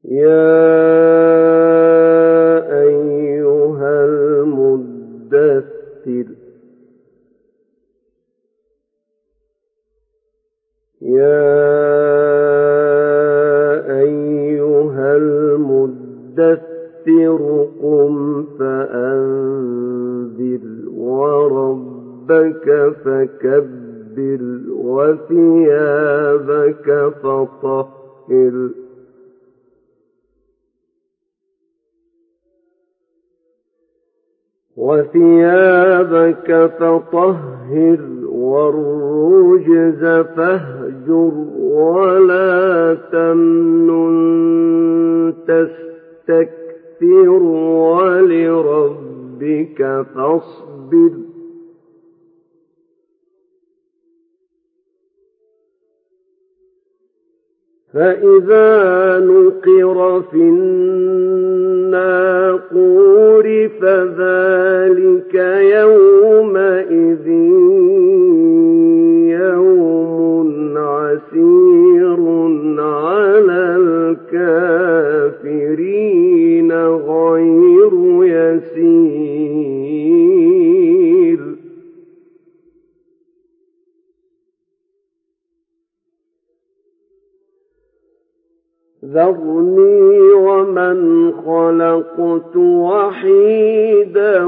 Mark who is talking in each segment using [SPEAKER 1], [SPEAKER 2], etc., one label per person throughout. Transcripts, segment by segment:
[SPEAKER 1] يا أيها المدثر يا أيها المدثر قم فأنذر وربك فكبر وثيابك فطهر والرجز فاهجر ولا تمنن تستكثر ولربك فاصبر فإذا نقر في الناقور فذلك يومئذ يوم عسير على الكافرين غير يسير ذرني ومن خلقت وحيدا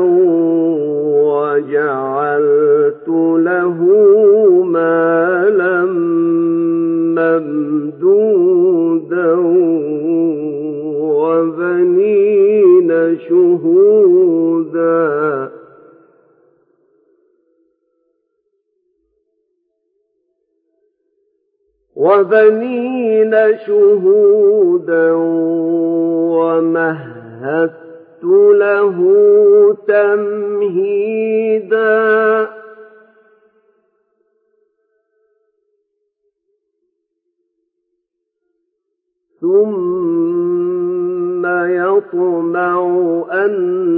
[SPEAKER 1] وجعلت له مالا ممدودا وبنين شهودا ومهدت له تمهيدا ثم يطمع أن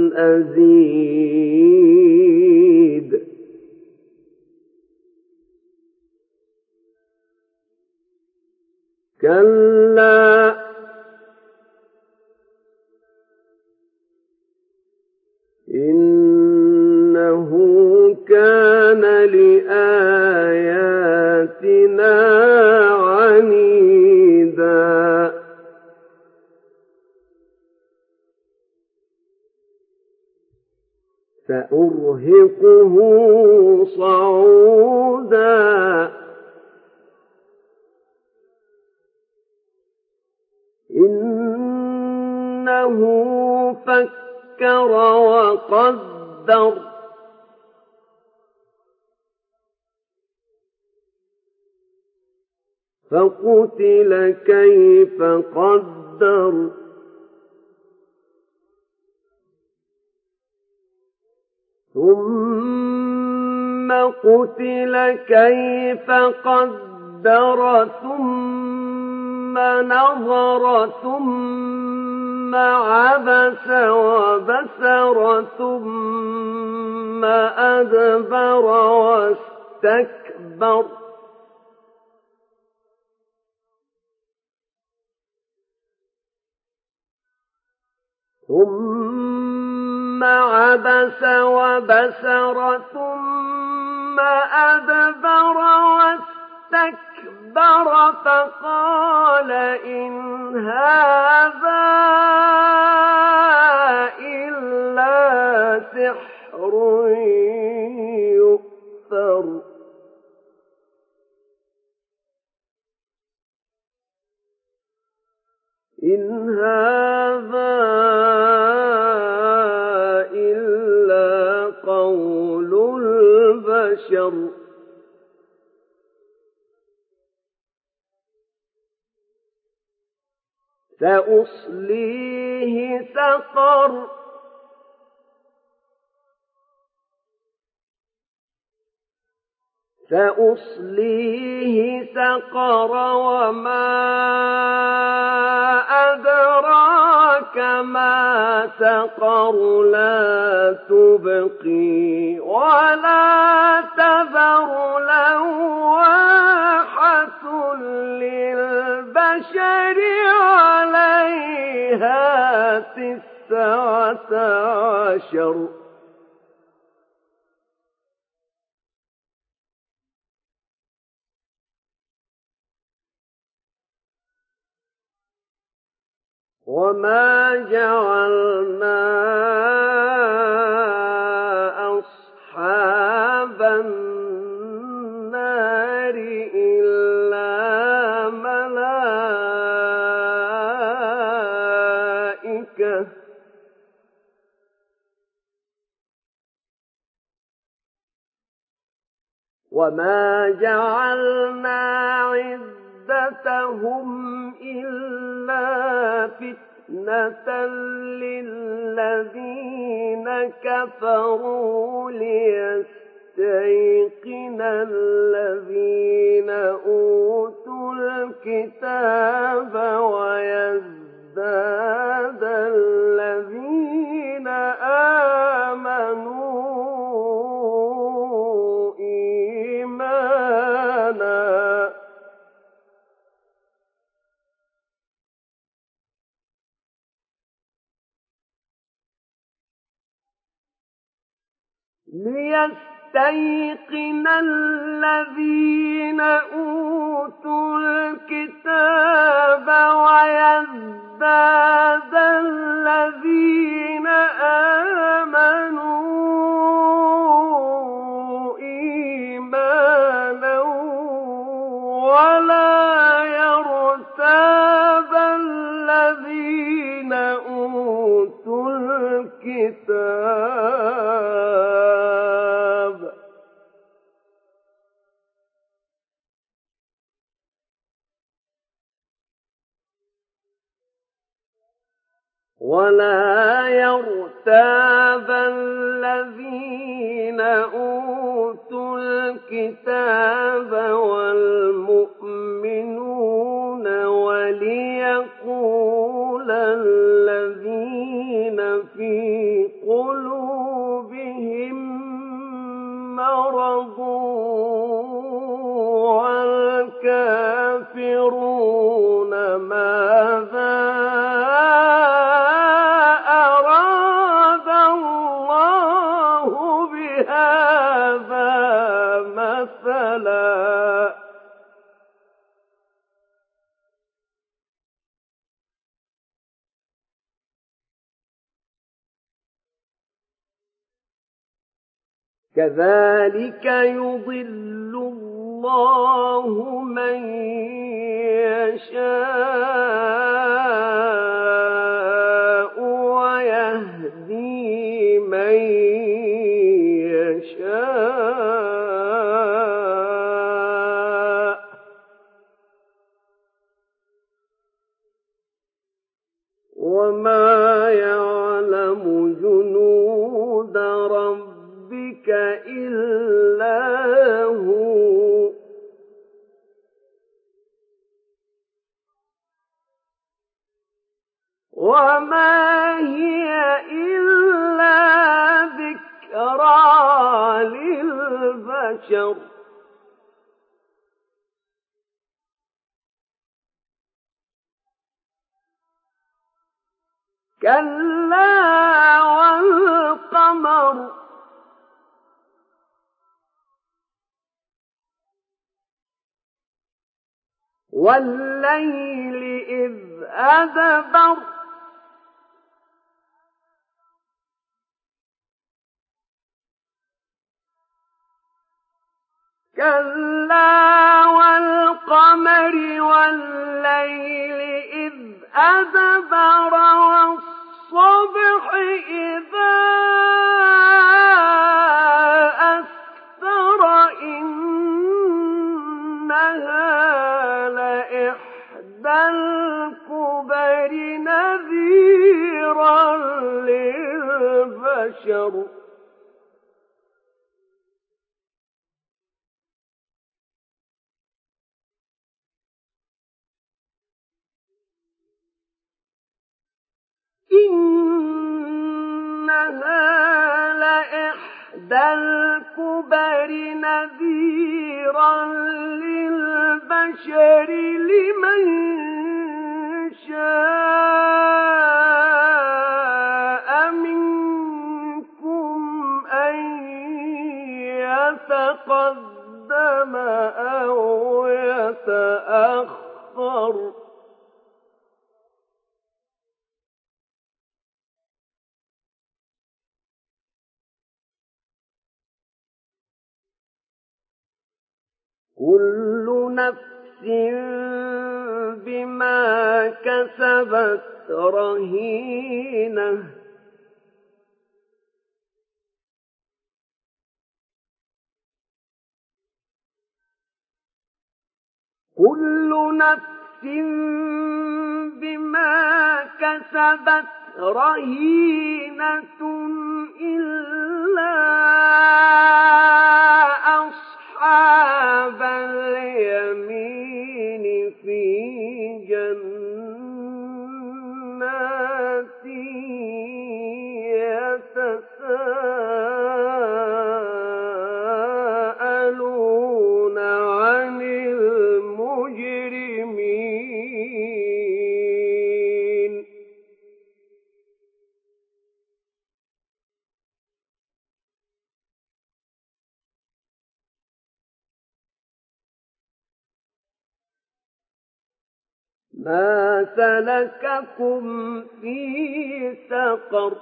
[SPEAKER 1] أزيد كلا إنه كان لآياتنا عنيدا سأرهقه صعودا إنه فكر وقدر فقتل كيف قدر ثم قتل كيف قدر ثم نظر ثم عبس وبسر ثم أدبر واستكبر ثم عبس وبسر ثم أدبر واستكبر فقال إن هذا إلا سحر يؤثر إن هذا إلا قول البشر سأصليه سقر وما أدراك ما سقر لا تبقي ولا تذر لواحة للبشر عليها فيها 19. وما جعلنا أصحاب النار إلا ملائكة وما جعلنا عدتهم إلا فتنة للذين كفروا ليستيقن الذين أوتوا الكتاب ويزداد الذين آمنوا إيمانا ليستيقن الذين أوتوا الكتاب ويزداد الذين آمنوا إيمانا ولا يرتاب الذين أوتوا الكتاب والمؤمنون وليقول الذين في قلوبهم مرض والكافرون ماذا أراد الله بهذا مثلا كذلك يضل الله من يشاء ويهدي من يشاء وما يعلم جنود ربك إلا هو وما هي إلا ذكرى للبشر كلا والقمر والليل إذ أدبر كلا والقمر والليل إذ أدبر والصبح إذا أسفر إنها لإحدى الكبر نذيرا للبشر إنها لإحدى الكبر نذيرا للبشر لمن شاء سقر كل نفس بما كسبت رهينة كل نفس بما كسبت رهينة إلا أصحاب اليمين في جنات يتساءلون عن المجرمين ما سلككم في سقر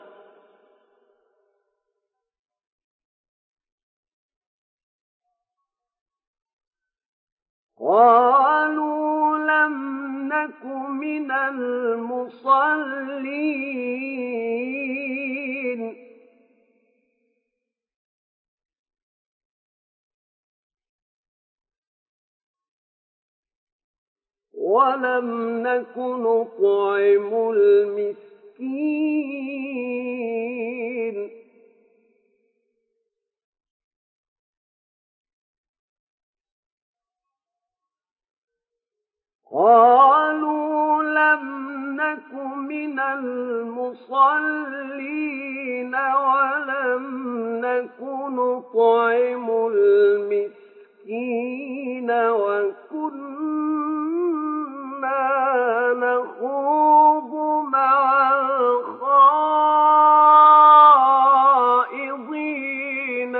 [SPEAKER 1] قالوا لم نك من المصلين ولم نك نطعم المسكين قالوا لم نك من المصلين ولم نك نطعم المسكين وكنا نخوض مع الخائضين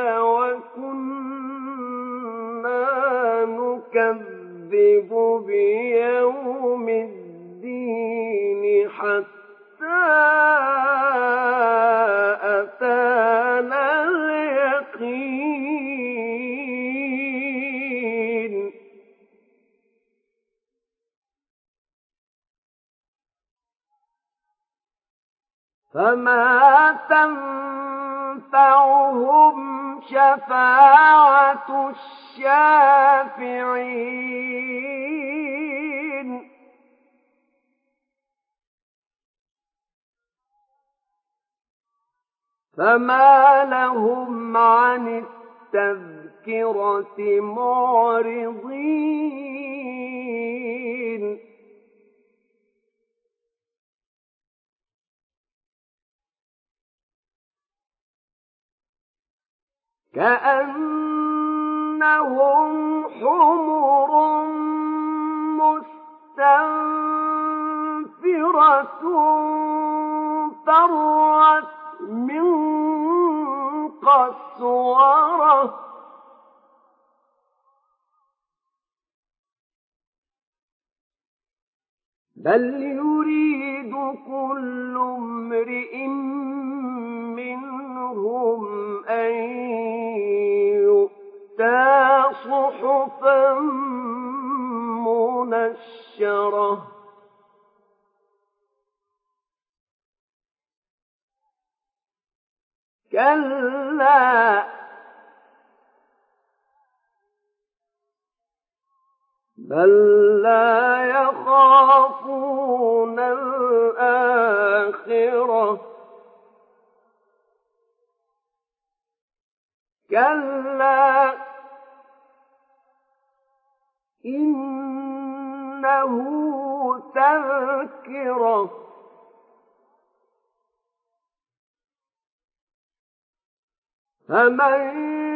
[SPEAKER 1] وكنا نكذب بيوم الدين حتى أتانا اليقين فما تنفعهم شفاعة الشافعين فما لهم عن التذكرة معرضين كأنهم حمر مستنفرة فرت من قسورة بل يريد كل امرئ منهم أن يؤتى صحفا منشرة كلا بل لا يخافون الآخرة كلا إنه تذكرة فمن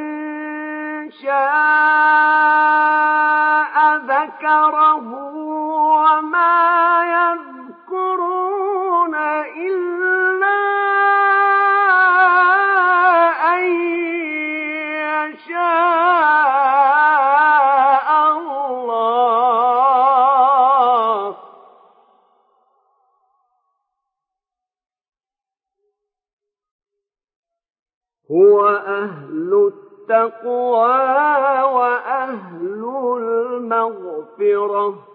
[SPEAKER 1] شاء ذكره وما يذكرون إلا أن يشاء الله هو أهل التقوى وأهل المغفرة